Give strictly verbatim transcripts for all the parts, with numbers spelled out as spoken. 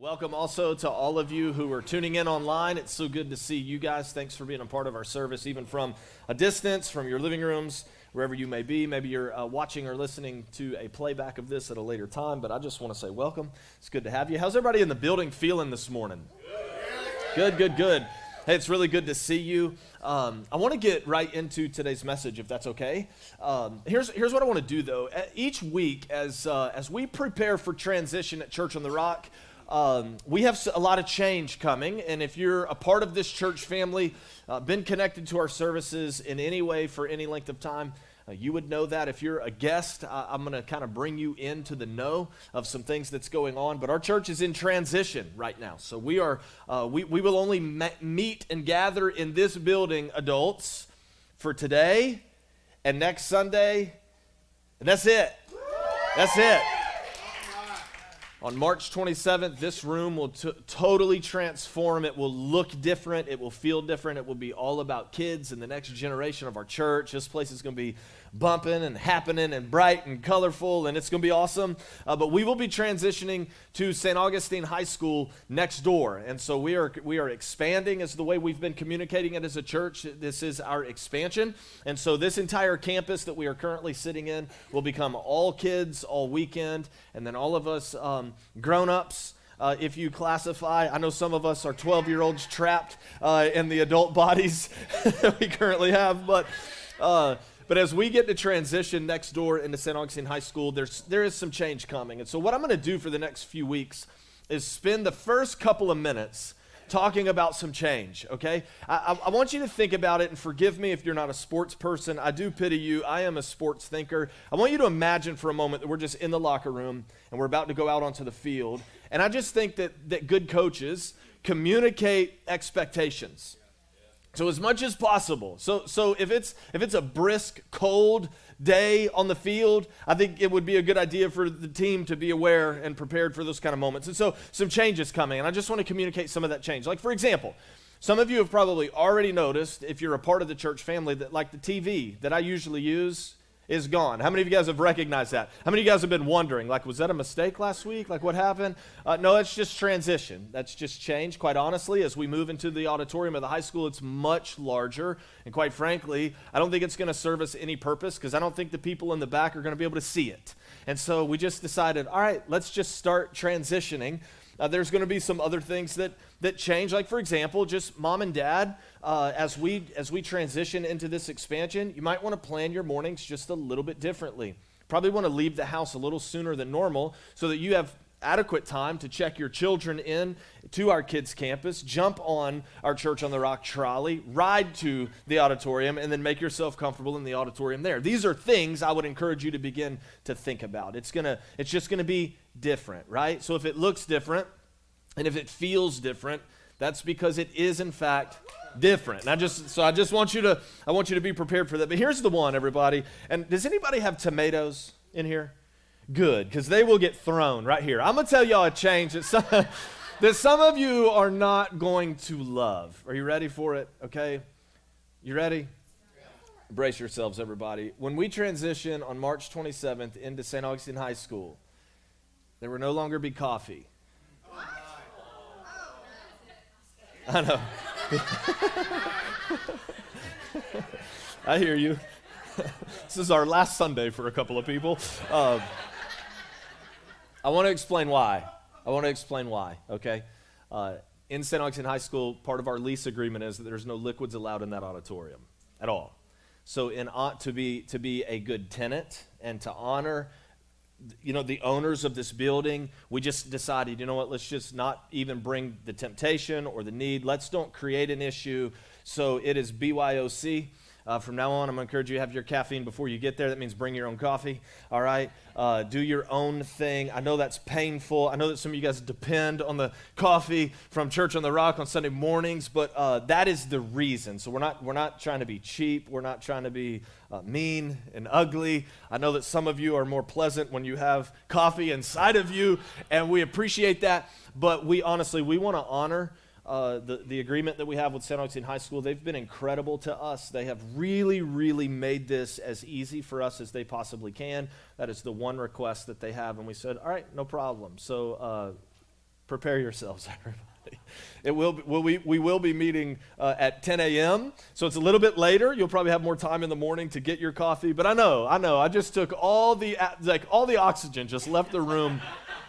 Welcome also to all of you who are tuning in online. It's so good to see you guys. Thanks for being a part of our service, even from a distance, from your living rooms, wherever you may be. Maybe you're uh, watching or listening to a playback of this at a later time, but I just want to say welcome. It's good to have you. How's everybody in the building feeling this morning? Good, good, good. Hey, it's really good to see you. Um, I want to get right into today's message, if that's okay. Um, here's here's what I want to do, though. Each week, as uh, as we prepare for transition at Church on the Rock, Um, we have a lot of change coming, and if you're a part of this church family, uh, been connected to our services in any way for any length of time, uh, you would know that. If you're a guest, uh, I'm going to kind of bring you into the know of some things that's going on. But our church is in transition right now, so we are uh, we we will only me- meet and gather in this building, adults, for today and next Sunday, and that's it. That's it. On March twenty-seventh, this room will t- totally transform. It will look different. It will feel different. It will be all about kids and the next generation of our church. This place is going to be bumping and happening and bright and colorful, and it's going to be awesome. Uh, but we will be transitioning to Saint Augustine High School next door, and so we are we are expanding as the way we've been communicating it as a church. This is our expansion, and so this entire campus that we are currently sitting in will become all kids all weekend, and then all of us um, grown-ups. Uh, if you classify, I know some of us are twelve-year-olds trapped uh, in the adult bodies that we currently have, but uh, but as we get to transition next door into Saint Augustine High School, there's there is some change coming. And so what I'm going to do for the next few weeks is spend the first couple of minutes talking about some change, okay? I, I want you to think about it, and forgive me if you're not a sports person. I do pity you. I am a sports thinker. I want you to imagine for a moment that we're just in the locker room, and we're about to go out onto the field. And I just think that, that good coaches communicate expectations. So as much as possible. So so if it's if it's a brisk, cold day on the field, I think it would be a good idea for the team to be aware and prepared for those kind of moments. And so some changes coming, and I just want to communicate some of that change. Like, for example, some of you have probably already noticed, if you're a part of the church family, that like the T V that I usually use is gone. How many of you guys have recognized that? How many of you guys have been wondering, like, was that a mistake last week? Like, what happened? Uh, no, it's just transition. That's just change. Quite honestly, as we move into the auditorium of the high school, it's much larger. And quite frankly, I don't think it's going to serve us any purpose, because I don't think the people in the back are going to be able to see it. And so we just decided, all right, let's just start transitioning. Uh, there's going to be some other things that that change, like, for example, just mom and dad, uh, as we as we transition into this expansion, you might want to plan your mornings just a little bit differently. Probably want to leave the house a little sooner than normal so that you have adequate time to check your children in to our kids' campus, jump on our Church on the Rock trolley, ride to the auditorium, and then make yourself comfortable in the auditorium there. These are things I would encourage you to begin to think about. It's gonna, it's just gonna be different, right? So if it looks different and if it feels different, that's because it is in fact different. And I just, so I just want you to, I want you to be prepared for that. But here's the one, everybody. And does anybody have tomatoes in here? Good, because they will get thrown right here. I'm going to tell y'all a change that some, that some of you are not going to love. Are you ready for it? Okay? You ready? Brace yourselves, everybody. When we transition on March twenty-seventh into Saint Augustine High School, there will no longer be coffee. I know. I hear you. This is our last Sunday for a couple of people. Uh, I want to explain why. I want to explain why, okay? Uh, in Saint Augustine High School, part of our lease agreement is that there's no liquids allowed in that auditorium at all. So in uh, to be to be a good tenant and to honor, you know, the owners of this building, we just decided, you know what, let's just not even bring the temptation or the need. Let's don't create an issue. So it is B Y O C. Uh, from now on, I'm going to encourage you to have your caffeine before you get there. That means bring your own coffee, all right? Uh, do your own thing. I know that's painful. I know that some of you guys depend on the coffee from Church on the Rock on Sunday mornings, but uh, that is the reason. So we're not we're not trying to be cheap. We're not trying to be uh, mean and ugly. I know that some of you are more pleasant when you have coffee inside of you, and we appreciate that, but we honestly, we want to honor Uh, the, the agreement that we have with Saint Augustine High School. They've been incredible to us. They have really, really made this as easy for us as they possibly can. That is the one request that they have, and we said, all right, no problem. So uh, prepare yourselves, everybody. It will be, well, we, we will be meeting uh, at ten a.m., so it's a little bit later. You'll probably have more time in the morning to get your coffee, but I know, I know, I just took all the, like, all the oxygen, just left the room.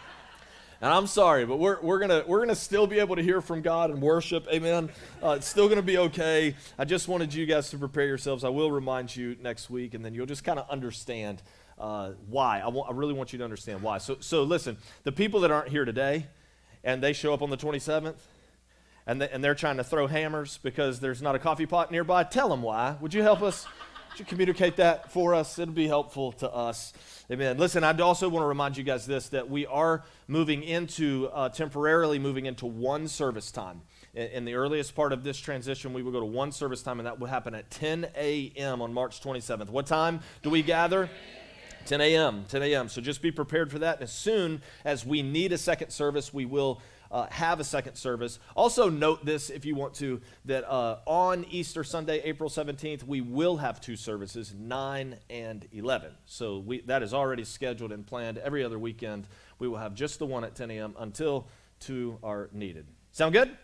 And I'm sorry, but we're we're gonna we're gonna still be able to hear from God and worship, amen. Uh, it's still gonna be okay. I just wanted you guys to prepare yourselves. I will remind you next week, and then you'll just kind of understand uh, why. I want I really want you to understand why. So so listen, the people that aren't here today, and they show up on the twenty-seventh, and they, and they're trying to throw hammers because there's not a coffee pot nearby. Tell them why. Would you help us? Would you communicate that for us? It'll be helpful to us. Amen. Listen, I also want to remind you guys this, that we are moving into, uh, temporarily moving into one service time. In, in the earliest part of this transition, we will go to one service time, and that will happen at ten a.m. on March twenty-seventh. What time do we gather? ten a.m. ten a.m. So just be prepared for that. And as soon as we need a second service, we will Uh, have a second service. Also note this, if you want to, that uh, on Easter Sunday, April seventeenth, we will have two services, nine and eleven. So we, that is already scheduled and planned. Every other weekend, we will have just the one at ten a.m. until two are needed. Sound good?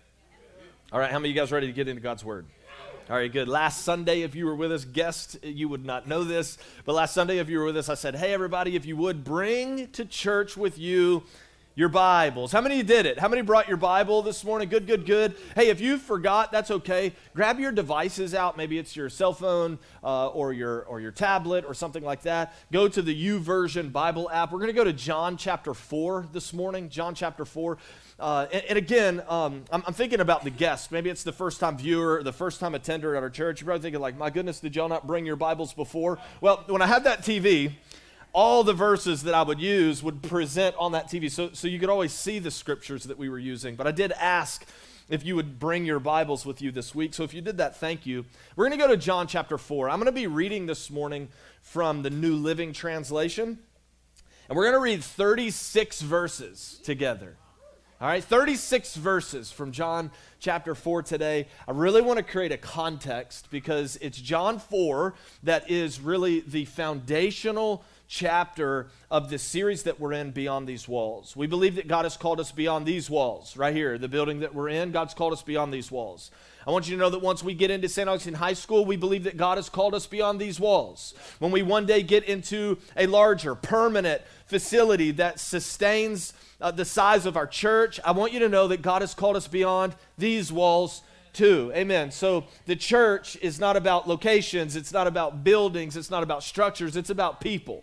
All right, how many of you guys ready to get into God's Word? All right, good. Last Sunday, if you were with us, guest, you would not know this, but last Sunday, if you were with us, I said, hey, everybody, if you would, bring to church with you your Bibles. How many of you did it? How many brought your Bible this morning? Good, good, good. Hey, if you forgot, that's okay. Grab your devices out. Maybe it's your cell phone uh, or your or your tablet or something like that. Go to the YouVersion Bible app. We're going to go to John chapter four this morning. John chapter four. Uh, and, and again, um, I'm, I'm thinking about the guests. Maybe it's the first-time viewer, the first-time attender at our church. You're probably thinking like, my goodness, did y'all not bring your Bibles before? Well, when I had that T V, all the verses that I would use would present on that T V, so, so you could always see the scriptures that we were using. But I did ask if you would bring your Bibles with you this week, so if you did that, thank you. We're going to go to John chapter four. I'm going to be reading this morning from the New Living Translation, and we're going to read thirty-six verses together. All right, thirty-six verses from John chapter four today. I really want to create a context because it's John four that is really the foundational chapter of this series that we're in, Beyond These Walls. We believe that God has called us beyond these walls, right here, the building that we're in. God's called us beyond these walls. I want you to know that once we get into Saint Augustine High School, we believe that God has called us beyond these walls. When we one day get into a larger, permanent facility that sustains uh, the size of our church, I want you to know that God has called us beyond these walls too. Amen. So the church is not about locations, it's not about buildings, it's not about structures, it's about people.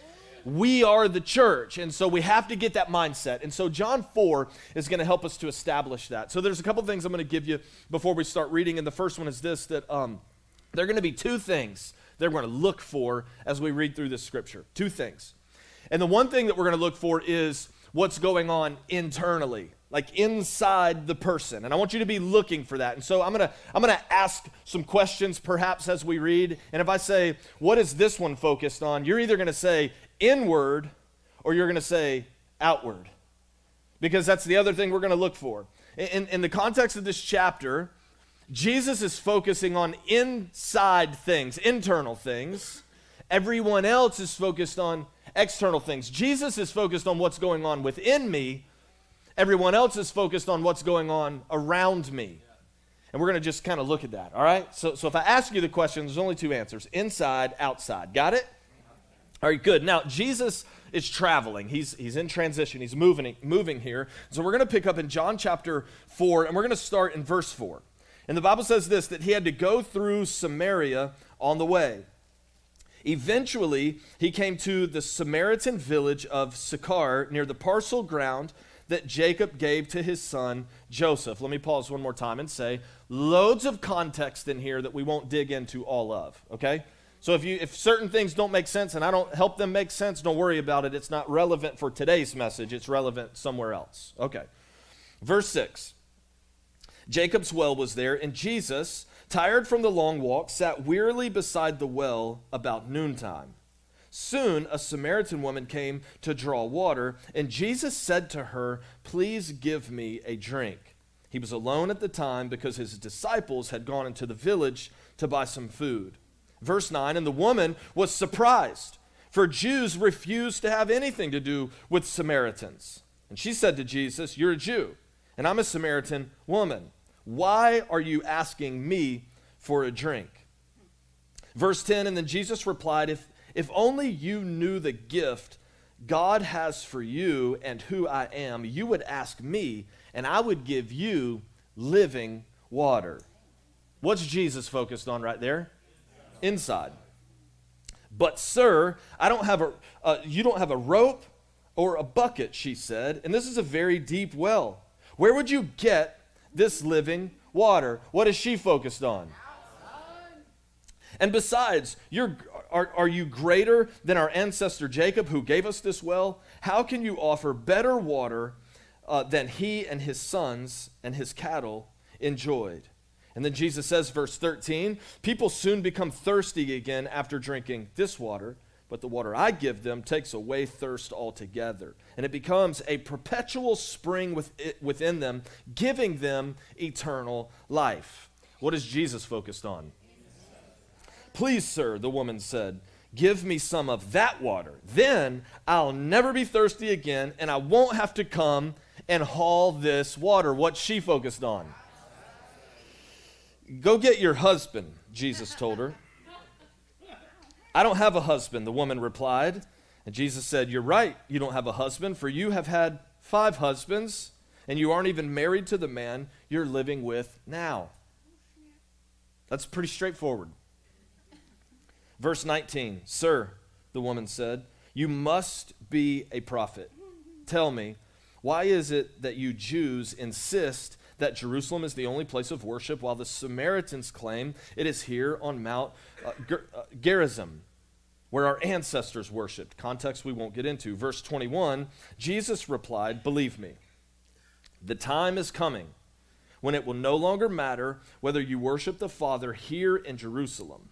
We are the church, and so we have to get that mindset. And so John four is going to help us to establish that. So there's a couple things I'm going to give you before we start reading, and the first one is this, that um, there are going to be two things that we're going to look for as we read through this scripture. Two things. And the one thing that we're going to look for is what's going on internally, like inside the person. And I want you to be looking for that. And so I'm going to I'm going to ask some questions perhaps as we read. And if I say, what is this one focused on? You're either going to say inward or you're going to say outward. Because that's the other thing we're going to look for. In, in the context of this chapter, Jesus is focusing on inside things, internal things. Everyone else is focused on external things. Jesus is focused on what's going on within me. Everyone else is focused on what's going on around me. And we're going to just kind of look at that, all right? So, so if I ask you the question, there's only two answers, inside, outside. Got it? All right, good. Now, Jesus is traveling. He's, he's in transition. He's moving, moving here. So we're going to pick up in John chapter four, and we're going to start in verse four. And the Bible says this, that he had to go through Samaria on the way. Eventually, he came to the Samaritan village of Sychar near the parcel ground that Jacob gave to his son Joseph. Let me pause one more time and say, loads of context in here that we won't dig into all of, okay? So if you if certain things don't make sense and I don't help them make sense, don't worry about it. It's not relevant for today's message. It's relevant somewhere else. Okay. Verse six. Jacob's well was there, and Jesus, tired from the long walk, sat wearily beside the well about noontime. Soon a Samaritan woman came to draw water, and Jesus said to her, "Please give me a drink." He was alone at the time because his disciples had gone into the village to buy some food. Verse nine, and the woman was surprised, for Jews refused to have anything to do with Samaritans. And she said to Jesus, "You're a Jew, and I'm a Samaritan woman. Why are you asking me for a drink?" Verse ten, and then Jesus replied, if, if only you knew the gift God has for you and who I am, you would ask me, and I would give you living water. What's Jesus focused on right there? Inside. But sir, I don't have a, uh, you don't have a rope or a bucket, she said, and this is a very deep well. Where would you get this living water? What is she focused on? And besides, you're, are, are you greater than our ancestor Jacob, who gave us this well? How can you offer better water uh, than he and his sons and his cattle enjoyed? And then Jesus says, verse thirteen, people soon become thirsty again after drinking this water, but the water I give them takes away thirst altogether. And it becomes a perpetual spring with it, within them, giving them eternal life. What is Jesus focused on? Please, sir, the woman said, give me some of that water. Then I'll never be thirsty again, and I won't have to come and haul this water. What's she focused on? Go get your husband, Jesus told her. I don't have a husband, the woman replied. And Jesus said, you're right, you don't have a husband, for you have had five husbands, and you aren't even married to the man you're living with now. That's pretty straightforward. Verse nineteen, sir, the woman said, you must be a prophet. Tell me, why is it that you Jews insist that Jerusalem is the only place of worship, while the Samaritans claim it is here on Mount uh, Ger- uh, Gerizim, where our ancestors worshipped? Context we won't get into. Verse twenty-one, Jesus replied, believe me, the time is coming when it will no longer matter whether you worship the Father here in Jerusalem,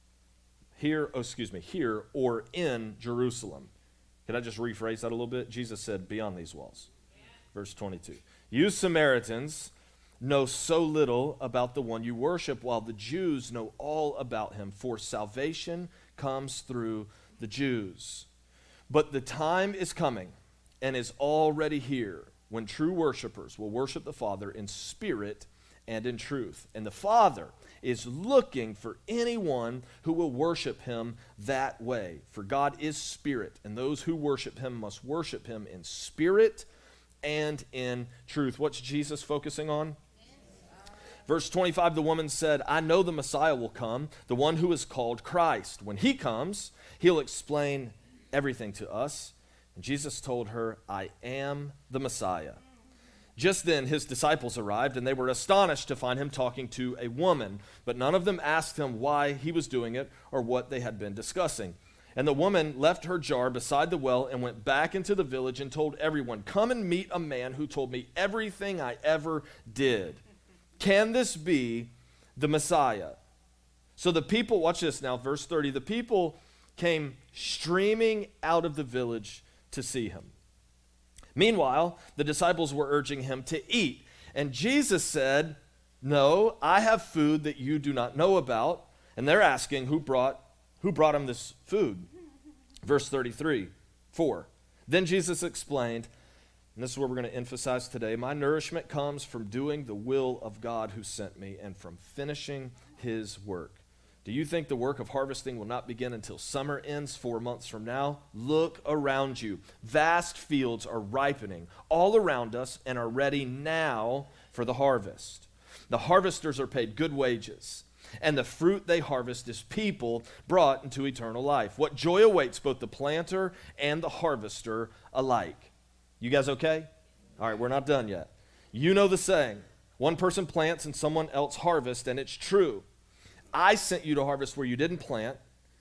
here, oh, excuse me, here or in Jerusalem. Can I just rephrase that a little bit? Jesus said, beyond these walls. Yeah. Verse twenty-two, you Samaritans know so little about the one you worship, while the Jews know all about him, for salvation comes through the Jews. But the time is coming and is already here when true worshipers will worship the Father in spirit and in truth. And the Father is looking for anyone who will worship him that way. For God is spirit, and those who worship him must worship him in spirit and in truth. What's Jesus focusing on? Verse twenty-five, the woman said, I know the Messiah will come, the one who is called Christ. When he comes, he'll explain everything to us. And Jesus told her, I am the Messiah. Just then his disciples arrived, and they were astonished to find him talking to a woman. But none of them asked him why he was doing it or what they had been discussing. And the woman left her jar beside the well and went back into the village and told everyone, come and meet a man who told me everything I ever did. Can this be the Messiah? So the people, watch this now, verse thirty, the people came streaming out of the village to see him. Meanwhile, the disciples were urging him to eat. And Jesus said, no, I have food that you do not know about. And they're asking, who brought, who brought him this food? Verse thirty-three, four. Then Jesus explained, and this is where we're going to emphasize today, my nourishment comes from doing the will of God who sent me and from finishing his work. Do you think the work of harvesting will not begin until summer ends four months from now? Look around you. Vast fields are ripening all around us and are ready now for the harvest. The harvesters are paid good wages, and the fruit they harvest is people brought into eternal life. What joy awaits both the planter and the harvester alike. You guys okay? All right, we're not done yet. You know the saying, one person plants and someone else harvests, and it's true. I sent you to harvest where you didn't plant.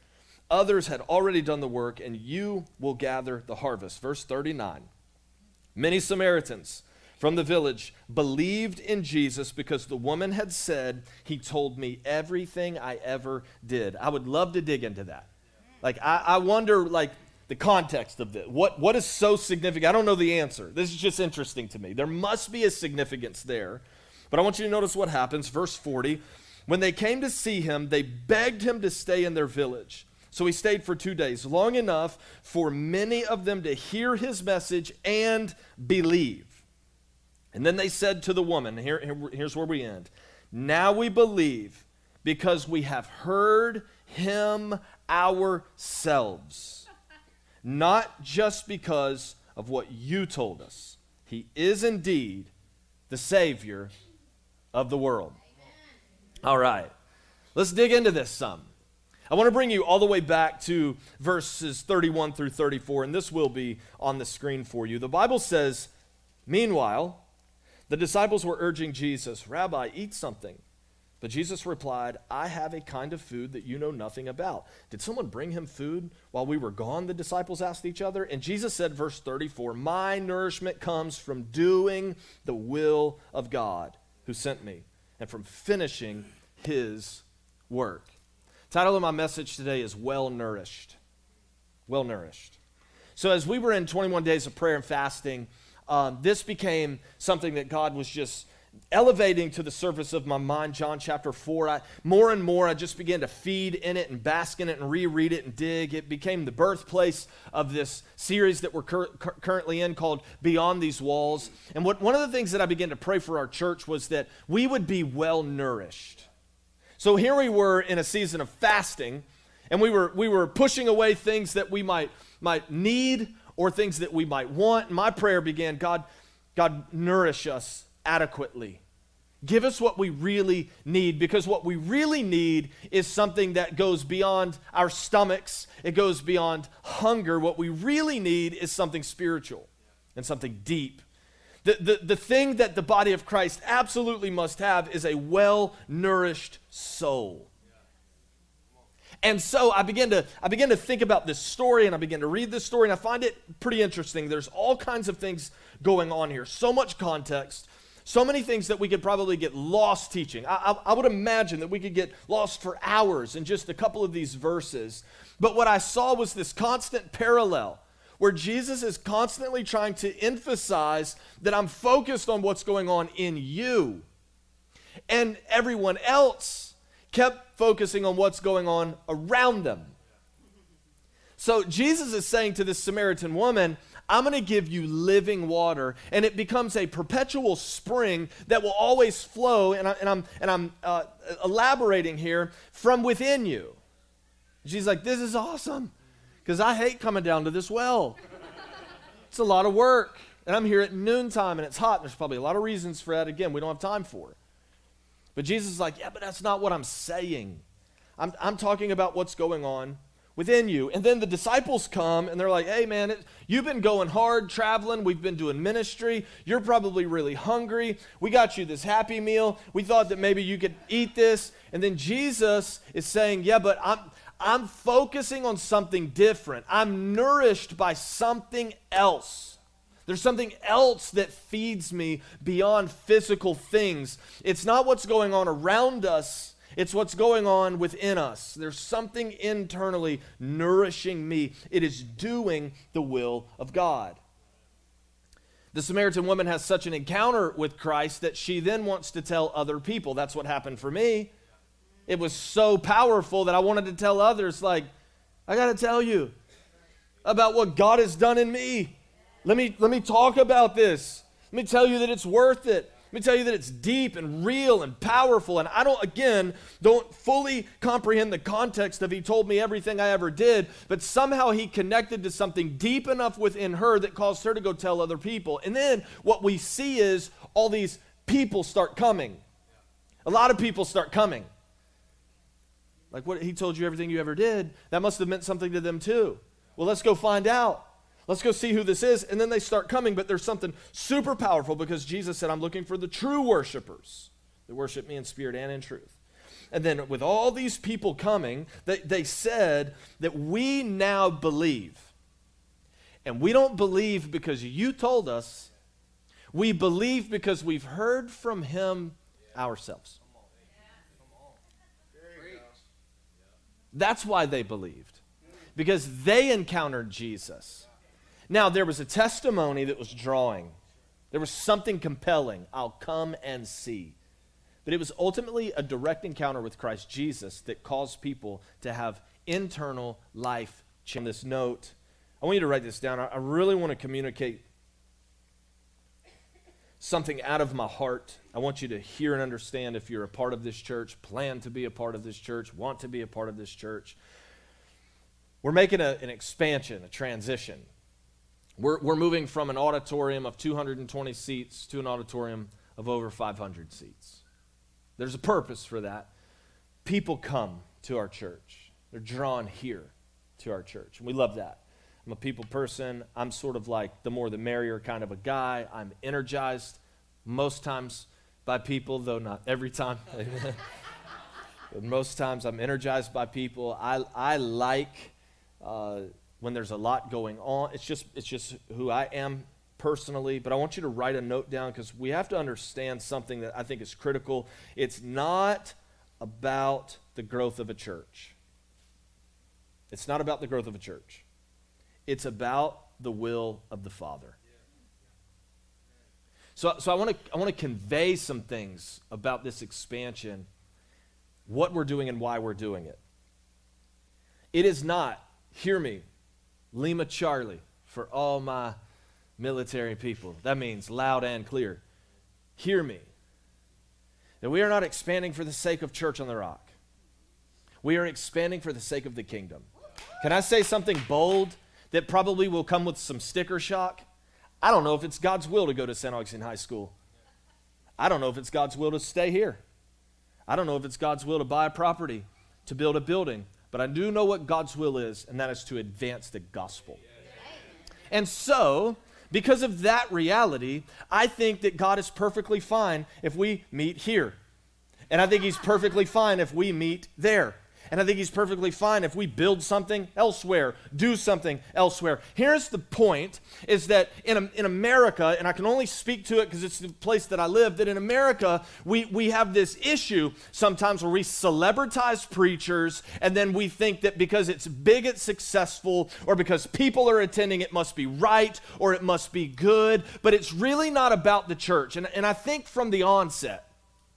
Others had already done the work, and you will gather the harvest. Verse thirty-nine. Many Samaritans from the village believed in Jesus because the woman had said, he told me everything I ever did. I would love to dig into that. Like, I, I wonder, like, the context of this. What, what is so significant? I don't know the answer. This is just interesting to me. There must be a significance there. But I want you to notice what happens. Verse forty. When they came to see him, they begged him to stay in their village. So he stayed for two days, long enough for many of them to hear his message and believe. And then they said to the woman, here, here, here's where we end. Now we believe because we have heard him ourselves, not just because of what you told us. He is indeed the Savior of the world. All right, let's dig into this some. I want to bring you all the way back to verses thirty-one through thirty-four, and this will be on the screen for you. The Bible says, meanwhile, the disciples were urging Jesus, Rabbi, eat something. But Jesus replied, I have a kind of food that you know nothing about. Did someone bring him food while we were gone? The disciples asked each other. And Jesus said, verse thirty-four, my nourishment comes from doing the will of God who sent me and from finishing his work. The title of my message today is Well Nourished. Well Nourished. So as we were in twenty-one days of prayer and fasting, um, this became something that God was just elevating to the surface of my mind. John chapter four, I, more and more I just began to feed in it and bask in it and reread it and dig. It became the birthplace of this series that we're cur- cur- currently in called Beyond These Walls. And what one of the things that I began to pray for our church was that we would be well nourished. So here we were in a season of fasting, and we were we were pushing away things that we might might need or things that we might want. And my prayer began, God, God, nourish us adequately. Give us what we really need, because what we really need is something that goes beyond our stomachs. It goes beyond hunger. What we really need is something spiritual and something deep. The, the, the thing that the body of Christ absolutely must have is a well-nourished soul. And so I began to I began to think about this story, and I began to read this story, and I find it pretty interesting. There's all kinds of things going on here, so much context, so many things that we could probably get lost teaching. I, I, I would imagine that we could get lost for hours in just a couple of these verses. But what I saw was this constant parallel where Jesus is constantly trying to emphasize that I'm focused on what's going on in you. And everyone else kept focusing on what's going on around them. So Jesus is saying to this Samaritan woman, I'm going to give you living water, and it becomes a perpetual spring that will always flow, and, I, and I'm, and I'm uh, elaborating here, from within you. She's like, this is awesome, because I hate coming down to this well. It's a lot of work, and I'm here at noontime, and it's hot. There's probably a lot of reasons for that. Again, we don't have time for it. But Jesus is like, yeah, but that's not what I'm saying. I'm, I'm talking about what's going on within you. And then the disciples come, and they're like, hey, man, it, you've been going hard, traveling. We've been doing ministry. You're probably really hungry. We got you this Happy Meal. We thought that maybe you could eat this. And then Jesus is saying, yeah, but I'm, I'm focusing on something different. I'm nourished by something else. There's something else that feeds me beyond physical things. It's not what's going on around us. It's what's going on within us. There's something internally nourishing me. It is doing the will of God. The Samaritan woman has such an encounter with Christ that she then wants to tell other people. That's what happened for me. It was so powerful that I wanted to tell others, like, I got to tell you about what God has done in me. Let me, let me talk about this. Let me tell you that it's worth it. Let me tell you that it's deep and real and powerful. And I don't, again, don't fully comprehend the context of he told me everything I ever did, but somehow he connected to something deep enough within her that caused her to go tell other people. And then what we see is all these people start coming. A lot of people start coming. Like, what, he told you everything you ever did. That must have meant something to them too. Well, let's go find out. Let's go see who this is. And then they start coming, but there's something super powerful because Jesus said, I'm looking for the true worshipers that worship me in spirit and in truth. And then with all these people coming, they, they said that we now believe. And we don't believe because you told us. We believe because we've heard from him ourselves. That's why they believed. Because they encountered Jesus. Now, there was a testimony that was drawing. There was something compelling. I'll come and see. But it was ultimately a direct encounter with Christ Jesus that caused people to have internal life change. On this note, I want you to write this down. I, I really want to communicate something out of my heart. I want you to hear and understand if you're a part of this church, plan to be a part of this church, want to be a part of this church. We're making a, an expansion, a transition. We're, we're moving from an auditorium of two hundred twenty seats to an auditorium of over five hundred seats. There's a purpose for that. People come to our church. They're drawn here to our church. And we love that. I'm a people person. I'm sort of like the more the merrier kind of a guy. I'm energized most times by people, though not every time. But most times I'm energized by people. I, I like uh, when there's a lot going on. It's just, it's just who I am personally. But I want you to write a note down because we have to understand something that I think is critical. It's not about the growth of a church. It's not about the growth of a church. It's about the will of the Father. So, so I want to I want to convey some things about this expansion, what we're doing and why we're doing it. It is not, hear me, Lima Charlie for all my military people. That means loud and clear. Hear me. That we are not expanding for the sake of Church on the Rock. We are expanding for the sake of the kingdom. Can I say something bold that probably will come with some sticker shock? I don't know if it's God's will to go to Saint Augustine High School. I don't know if it's God's will to stay here. I don't know if it's God's will to buy a property, to build a building. But I do know what God's will is, and that is to advance the gospel. And so, because of that reality, I think that God is perfectly fine if we meet here. And I think he's perfectly fine if we meet there. And I think he's perfectly fine if we build something elsewhere, do something elsewhere. Here's the point, is that in, in America, and I can only speak to it because it's the place that I live, that in America, we, we have this issue sometimes where we celebritize preachers, and then we think that because it's big, it's successful, or because people are attending, it must be right, or it must be good, but it's really not about the church. And, and I think from the onset,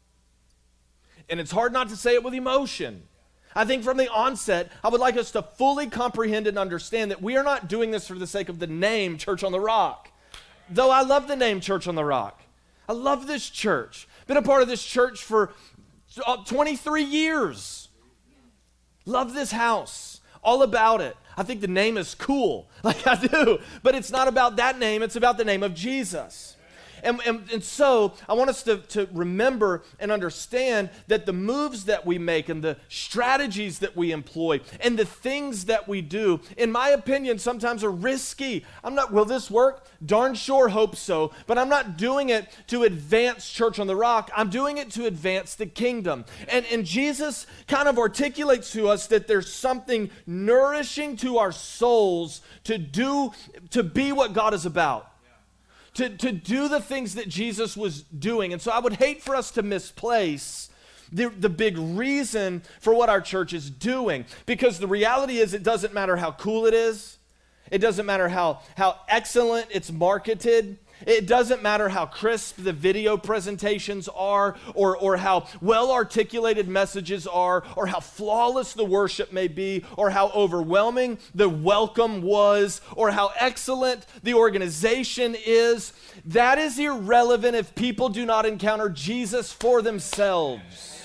and it's hard not to say it with emotion, I think from the onset, I would like us to fully comprehend and understand that we are not doing this for the sake of the name Church on the Rock. Though I love the name Church on the Rock. I love this church. Been a part of this church for twenty-three years. Love this house. All about it. I think the name is cool. Like I do. But it's not about that name. It's about the name of Jesus. And, and, and so I want us to, to remember and understand that the moves that we make and the strategies that we employ and the things that we do, in my opinion, sometimes are risky. I'm not, will this work? Darn sure hope so. But I'm not doing it to advance Church on the Rock. I'm doing it to advance the kingdom. And, and Jesus kind of articulates to us that there's something nourishing to our souls to do, to be what God is about. To, to do the things that Jesus was doing. And so I would hate for us to misplace the, the big reason for what our church is doing. Because the reality is it doesn't matter how cool it is. It doesn't matter how, how excellent it's marketed. It doesn't matter how crisp the video presentations are, or, or how well-articulated messages are, or how flawless the worship may be, or how overwhelming the welcome was, or how excellent the organization is. That is irrelevant if people do not encounter Jesus for themselves.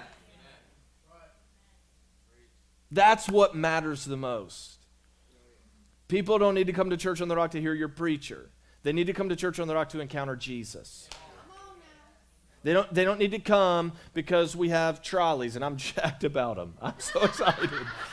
That's what matters the most. People don't need to come to Church on the Rock to hear your preacher. They need to come to Church on the Rock to encounter Jesus. They don't, they don't need to come because we have trolleys, and I'm jacked about them. I'm so excited.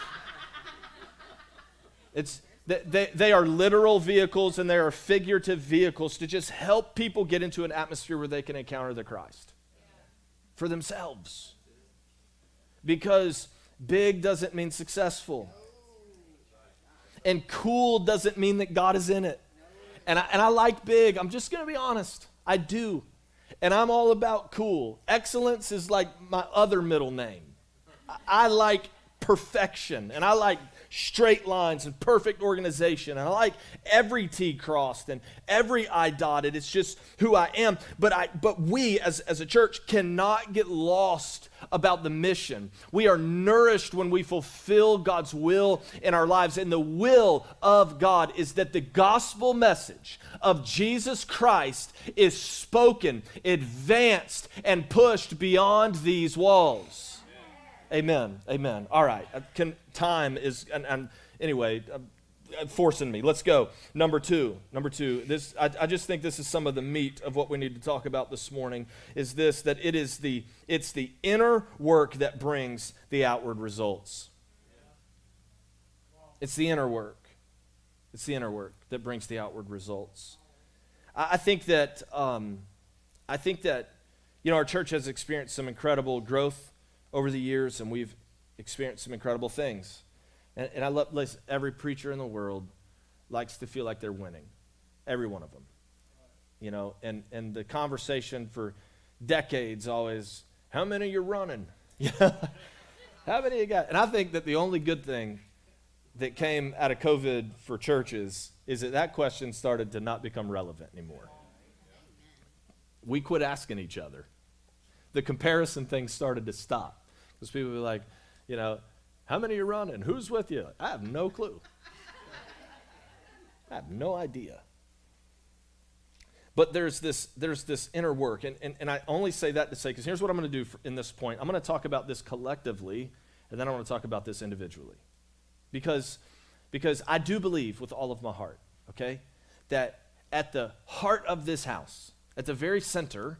It's, they, they are literal vehicles, and they are figurative vehicles to just help people get into an atmosphere where they can encounter the Christ for themselves. Because big doesn't mean successful. And cool doesn't mean that God is in it. And I, and I like big. I'm just going to be honest. I do. And I'm all about cool. Excellence is like my other middle name. I, I like perfection. And I like straight lines and perfect organization. And I like every T crossed and every I dotted. It's just who I am. But I, but we as, as a church cannot get lost about the mission. We are nourished when we fulfill God's will in our lives. And the will of God is that the gospel message of Jesus Christ is spoken, advanced, and pushed beyond these walls. Amen. Amen. All right. Can, time is, and, and anyway, uh, forcing me. Let's go. Number two. Number two. This, I, I just think this is some of the meat of what we need to talk about this morning. Is this that it is the it's the inner work that brings the outward results. It's the inner work. It's the inner work that brings the outward results. I, I think that um, I think that you know our church has experienced some incredible growth over the years, and we've experienced some incredible things. And, and I love, listen, every preacher in the world likes to feel like they're winning. Every one of them. You know, and, and the conversation for decades always, how many are you running? How many you got? And I think that the only good thing that came out of COVID for churches is that that question started to not become relevant anymore. We quit asking each other. The comparison thing started to stop. Because people would be like, you know, how many are you running? Who's with you? I have no clue. I have no idea. But there's this there's this inner work. And, and, and I only say that to say, because here's what I'm going to do for, in this point. I'm going to talk about this collectively, and then I want to talk about this individually. Because, because I do believe with all of my heart, okay, that at the heart of this house, at the very center,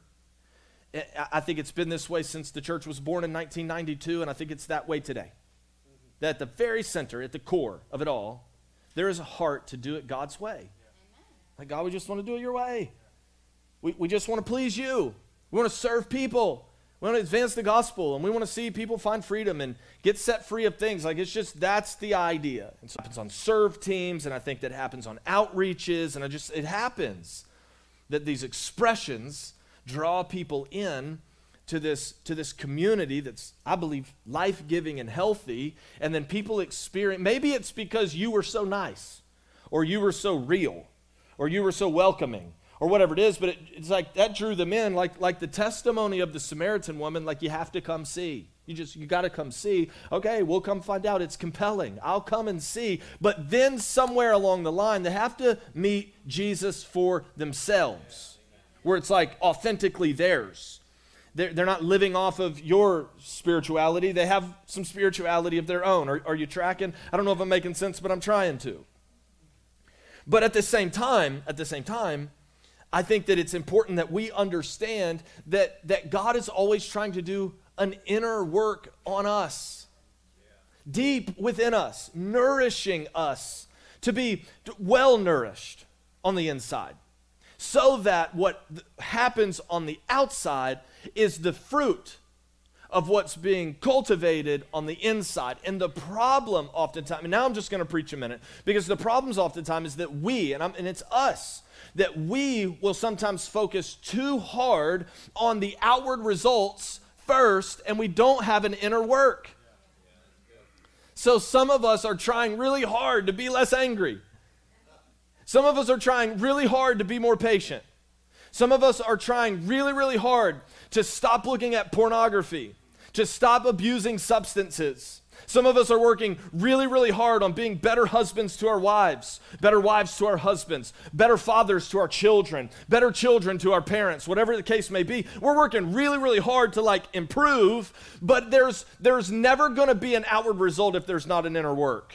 I think it's been this way since the church was born in nineteen ninety-two, and I think it's that way today. That at the very center, at the core of it all, there is a heart to do it God's way. Like, God, we just want to do it your way. We, we just want to please you. We want to serve people. We want to advance the gospel, and we want to see people find freedom and get set free of things. Like, it's just, that's the idea. And so it happens on serve teams, and I think that happens on outreaches, and I just, it happens that these expressions draw people in to this to this community that's, I believe, life-giving and healthy, and then people experience, maybe it's because you were so nice, or you were so real, or you were so welcoming, or whatever it is, but it, it's like that drew them in, like like the testimony of the Samaritan woman, like you have to come see. You just, you got to come see. Okay, we'll come find out. It's compelling. I'll come and see. But then somewhere along the line, they have to meet Jesus for themselves, where it's like authentically theirs. They're, they're not living off of your spirituality. They have some spirituality of their own. Are, are you tracking? I don't know if I'm making sense, but I'm trying to. But at the same time, at the same time, I think that it's important that we understand that, that God is always trying to do an inner work on us, deep within us, nourishing us to be well nourished on the inside, so that what th- happens on the outside is the fruit of what's being cultivated on the inside. And the problem oftentimes, and now I'm just going to preach a minute, because the problems oftentimes is that we, and, I'm, and it's us, that we will sometimes focus too hard on the outward results first, and we don't have an inner work. So some of us are trying really hard to be less angry. Some of us are trying really hard to be more patient. Some of us are trying really, really hard to stop looking at pornography, to stop abusing substances. Some of us are working really, really hard on being better husbands to our wives, better wives to our husbands, better fathers to our children, better children to our parents, whatever the case may be. We're working really, really hard to like improve, but there's there's never going to be an outward result if there's not an inner work.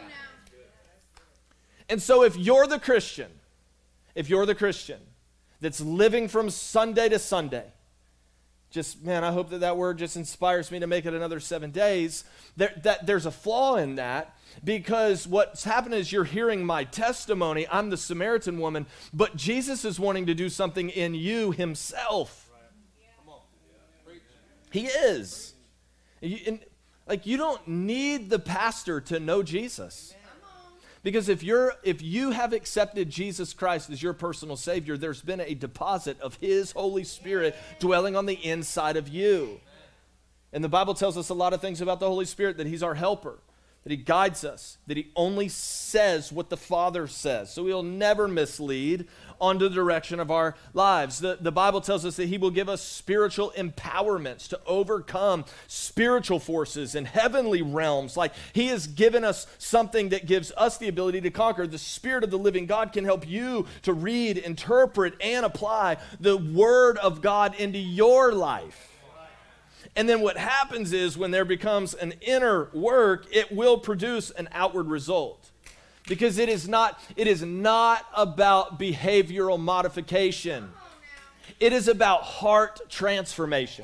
And so if you're the Christian, if you're the Christian that's living from Sunday to Sunday, just, man, I hope that that word just inspires me to make it another seven days. There, that, there's a flaw in that, because what's happening is you're hearing my testimony. I'm the Samaritan woman, but Jesus is wanting to do something in you himself. He is. You, and, like, you don't need the pastor to know Jesus. Because if you're if you have accepted Jesus Christ as your personal Savior, there's been a deposit of His Holy Spirit dwelling on the inside of you. And the Bible tells us a lot of things about the Holy Spirit, that He's our helper, that he guides us, that he only says what the Father says. So he'll never mislead onto the direction of our lives. The, the Bible tells us that he will give us spiritual empowerments to overcome spiritual forces in heavenly realms. Like he has given us something that gives us the ability to conquer. The Spirit of the living God can help you to read, interpret, and apply the Word of God into your life. And then what happens is when there becomes an inner work, it will produce an outward result. Because it is not, it is not about behavioral modification. It is about heart transformation.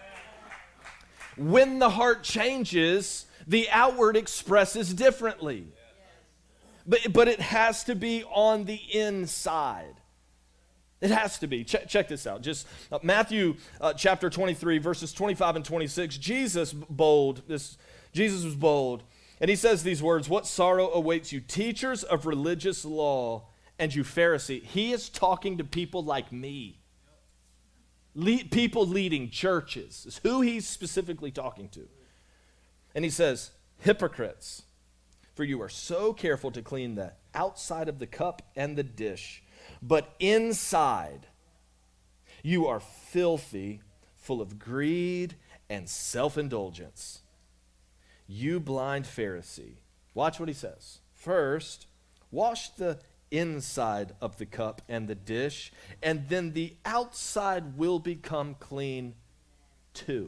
When the heart changes, the outward expresses differently. But, but it has to be on the inside. It has to be. Check, check this out. Just uh, Matthew uh, chapter twenty-three, verses twenty-five and twenty-six. Jesus bold. This Jesus was bold, and he says these words: "What sorrow awaits you, teachers of religious law, and you Pharisee." He is talking to people like me, Le- people leading churches. Is who he's specifically talking to, and he says, "Hypocrites, for you are so careful to clean the outside of the cup and the dish, but inside you are filthy, full of greed and self-indulgence. You blind Pharisee." Watch what he says. "First, wash the inside of the cup and the dish, and then the outside will become clean too."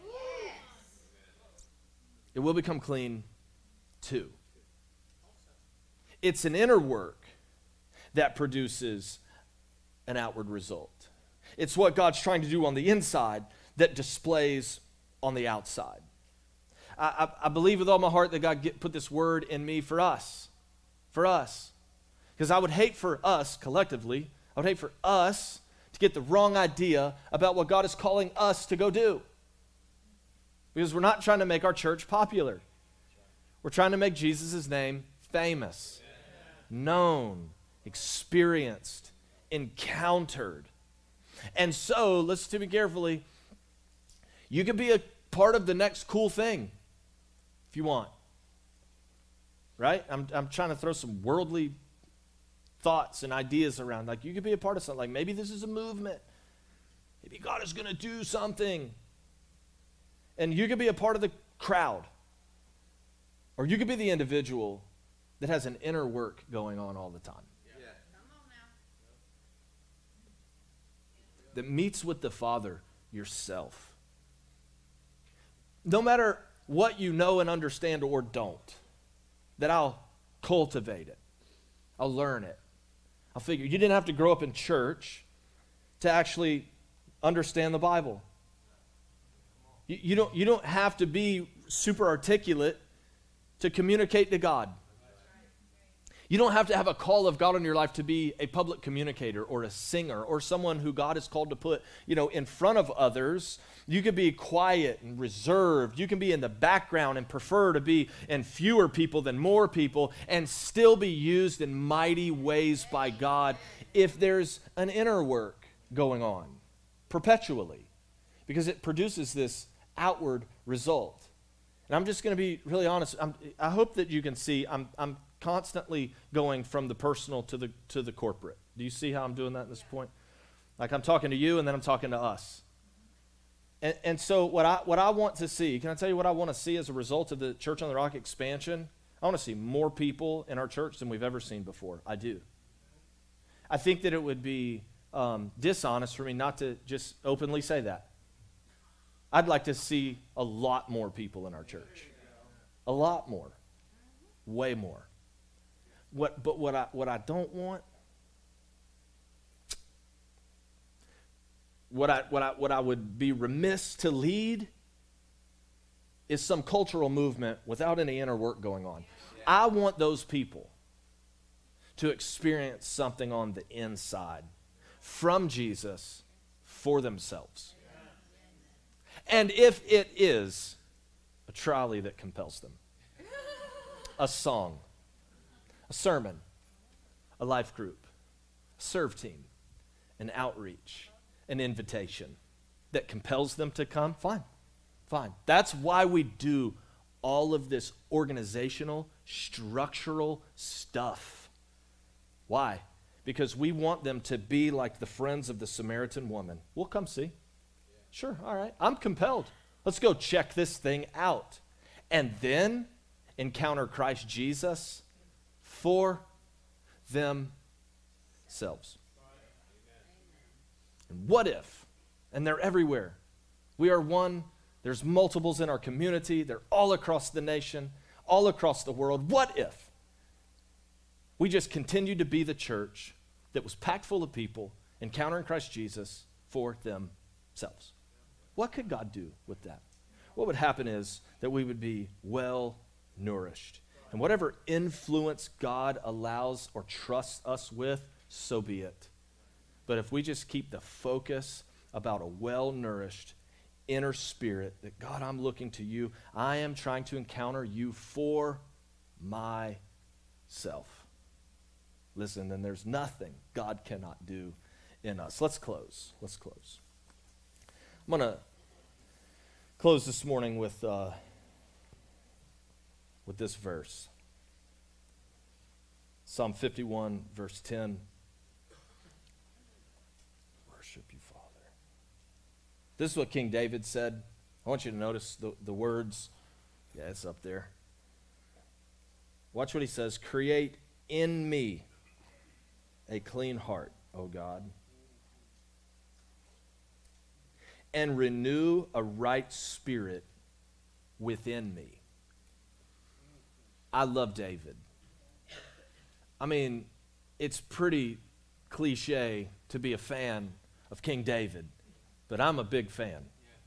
It will become clean too. It's an inner work that produces an outward result. It's what God's trying to do on the inside that displays on the outside. I, I, I believe with all my heart that God get, put this word in me for us. For us. Because I would hate for us, collectively, I would hate for us to get the wrong idea about what God is calling us to go do. Because we're not trying to make our church popular. We're trying to make Jesus' name famous, known, experienced, encountered. And so, listen to me carefully, you can be a part of the next cool thing if you want. Right? I'm, I'm trying to throw some worldly thoughts and ideas around. Like, you could be a part of something. Like, maybe this is a movement. Maybe God is going to do something. And you could be a part of the crowd. Or you could be the individual that has an inner work going on all the time. That meets with the Father yourself. No matter what you know and understand or don't, that I'll cultivate it. I'll learn it. I'll figure. You didn't have to grow up in church to actually understand the Bible. You, you don't, you don't have to be super articulate to communicate to God. You don't have to have a call of God in your life to be a public communicator or a singer or someone who God has called to put, you know, in front of others. You can be quiet and reserved. You can be in the background and prefer to be in fewer people than more people and still be used in mighty ways by God if there's an inner work going on perpetually, because it produces this outward result. And I'm just going to be really honest. I'm, I hope that you can see I'm, I'm constantly going from the personal to the to the corporate. Do you see how I'm doing that at this point? Like, I'm talking to you and then I'm talking to us. And, and so what I what I want to see, can I tell you what I want to see as a result of the Church on the Rock expansion? I want to see more people in our church than we've ever seen before. I do. I think that it would be um, dishonest for me not to just openly say that. I'd like to see a lot more people in our church. A lot more. Way more. What, but what I, what I don't want, what I, what, I, what I would be remiss to lead is some cultural movement without any inner work going on. I want those people to experience something on the inside from Jesus for themselves. And if it is a trolley that compels them, a song, a sermon, a life group, a serve team, an outreach, an invitation that compels them to come, fine, fine. That's why we do all of this organizational, structural stuff. Why? Because we want them to be like the friends of the Samaritan woman. We'll come see. Sure, all right. I'm compelled. Let's go check this thing out. And then encounter Christ Jesus for themselves. And what if? And they're everywhere. We are one. There's multiples in our community. They're all across the nation, all across the world. What if we just continued to be the church that was packed full of people encountering Christ Jesus for themselves? What could God do with that? What would happen is that we would be well nourished. And whatever influence God allows or trusts us with, so be it. But if we just keep the focus about a well-nourished inner spirit, that God, I'm looking to you. I am trying to encounter you for myself. Listen, then there's nothing God cannot do in us. Let's close. Let's close. I'm going to close this morning with, uh, with this verse. Psalm fifty-one, verse ten. Worship you, Father. This is what King David said. I want you to notice the, the words. Yeah, it's up there. Watch what he says. Create in me a clean heart, O God, and renew a right spirit within me. I love David. I mean, it's pretty cliche to be a fan of King David, but I'm a big fan.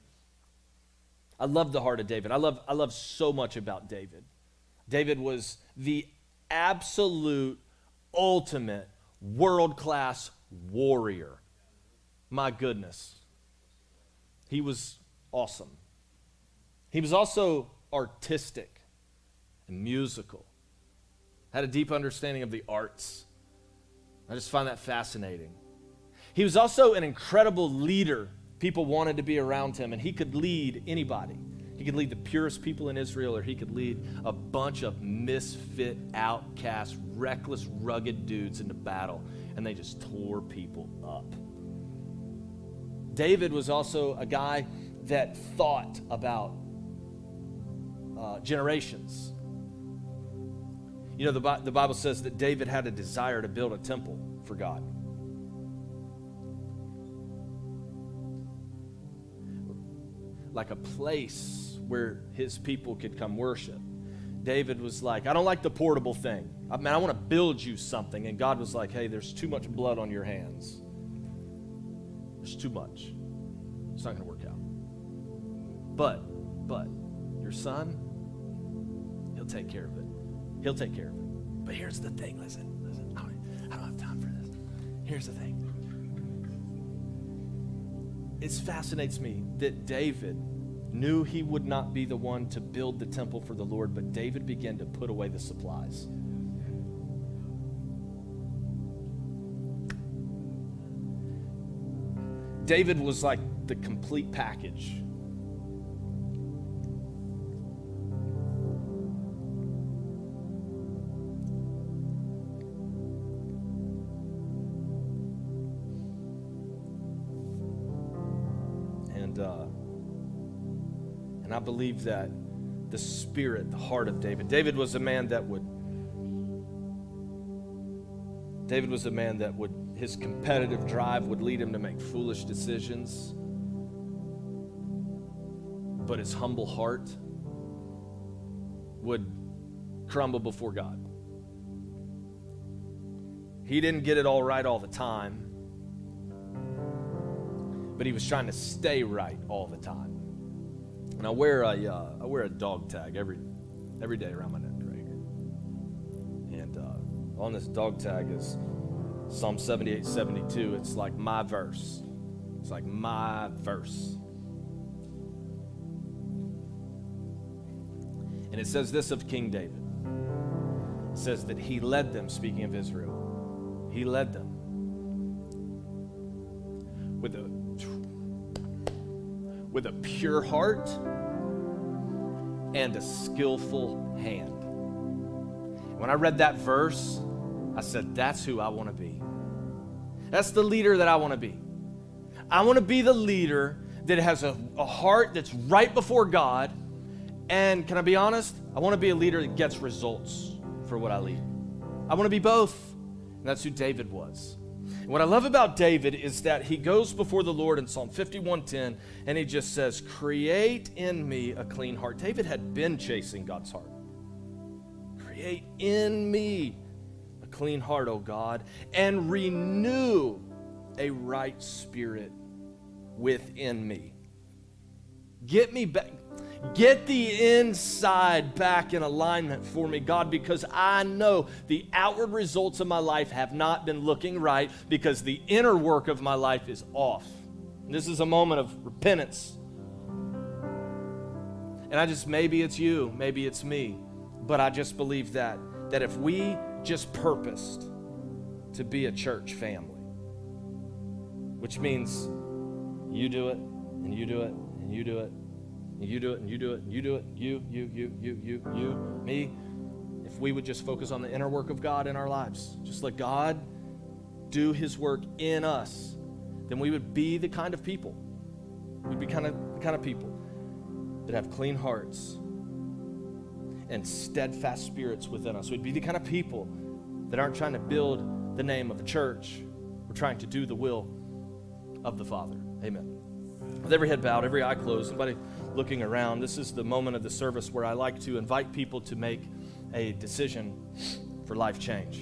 I love the heart of David. I love, I love so much about David. David was the absolute, ultimate, world-class warrior. My goodness. He was awesome. He was also artistic and musical. Had a deep understanding of the arts. I just find that fascinating. He was also an incredible leader. People wanted to be around him, and he could lead anybody. He could lead the purest people in Israel, or he could lead a bunch of misfit, outcast, reckless, rugged dudes into battle, and they just tore people up. David was also a guy that thought about uh, generations. You know, the, Bi- the Bible says that David had a desire to build a temple for God. Like a place where his people could come worship. David was like, I don't like the portable thing. I mean, I want to build you something. And God was like, hey, there's too much blood on your hands. There's too much. It's not going to work out. But, but, your son, he'll take care of it. He'll take care of it. But here's the thing, listen, listen, I don't, I don't have time for this. Here's the thing. It fascinates me that David knew he would not be the one to build the temple for the Lord, but David began to put away the supplies. David was like the complete package. And uh, and I believe that the spirit, the heart of David. David was a man that would. David was a man that would. His competitive drive would lead him to make foolish decisions. But his humble heart would crumble before God. He didn't get it all right all the time, but he was trying to stay right all the time. And I wear a uh, I wear a dog tag every every day around my neck right here. And uh, on this dog tag is Psalm seventy-eight, seventy-two. It's like my verse. It's like my verse. And it says this of King David. It says that he led them, speaking of Israel, he led them with a with a pure heart and a skillful hand. When I read that verse, I said, that's who I want to be. That's the leader that I want to be. I want to be the leader that has a, a heart that's right before God. And can I be honest? I want to be a leader that gets results for what I lead. I want to be both. And that's who David was. And what I love about David is that he goes before the Lord in Psalm fifty-one ten, and he just says, create in me a clean heart. David had been chasing God's heart. Create in me a clean heart, O God, and renew a right spirit within me. Get me back. Get the inside back in alignment for me, God, because I know the outward results of my life have not been looking right because the inner work of my life is off. And this is a moment of repentance. And I just, maybe it's you, maybe it's me, but I just believe that, that if we just purposed to be a church family, which means you do it, and you do it, and you do it, and you do it, and you do it, and you do it, you, you, you, you, you, you, me, if we would just focus on the inner work of God in our lives, just let God do his work in us, then we would be the kind of people, we'd be kind of the kind of people that have clean hearts and steadfast spirits within us. We'd be the kind of people that aren't trying to build the name of a church. We're trying to do the will of the Father. Amen. With every head bowed, every eye closed, nobody looking around, this is the moment of the service where I like to invite people to make a decision for life change.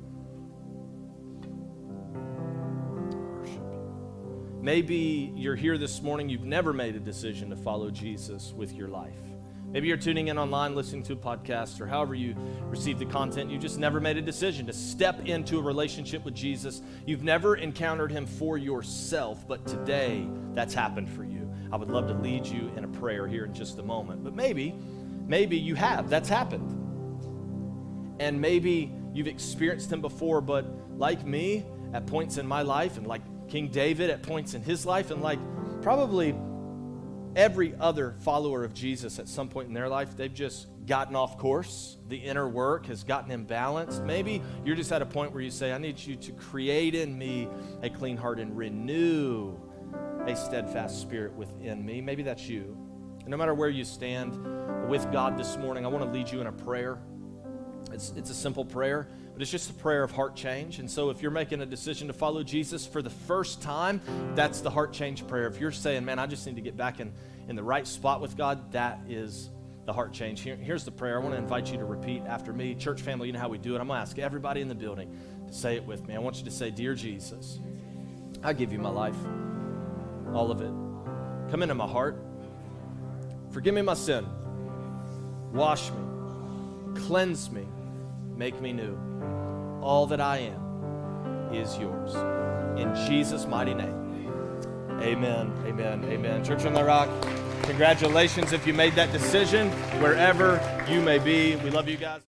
Worship. Maybe you're here this morning, you've never made a decision to follow Jesus with your life. Maybe you're tuning in online, listening to a podcast, or however you receive the content. You just never made a decision to step into a relationship with Jesus. You've never encountered him for yourself, but today that's happened for you. I would love to lead you in a prayer here in just a moment. But maybe, maybe you have. That's happened. And maybe you've experienced him before, but like me, at points in my life, and like King David at points in his life, and like probably every other follower of Jesus at some point in their life, they've just gotten off course. The inner work has gotten imbalanced. Maybe you're just at a point where you say, I need you to create in me a clean heart and renew a steadfast spirit within me. Maybe that's you. And no matter where you stand with God this morning, I want to lead you in a prayer. It's, it's a simple prayer, but it's just a prayer of heart change. And so if you're making a decision to follow Jesus for the first time, that's the heart change prayer. If you're saying, man, I just need to get back in, in the right spot with God, that is the heart change. Here, here's the prayer. I want to invite you to repeat after me. Church family, you know how we do it. I'm going to ask everybody in the building to say it with me. I want you to say, Dear Jesus, I give you my life, all of it. Come into my heart. Forgive me my sin. Wash me. Cleanse me. Make me new. All that I am is yours. In Jesus' mighty name. Amen, amen, amen. Church on the Rock, congratulations if you made that decision, wherever you may be. We love you guys.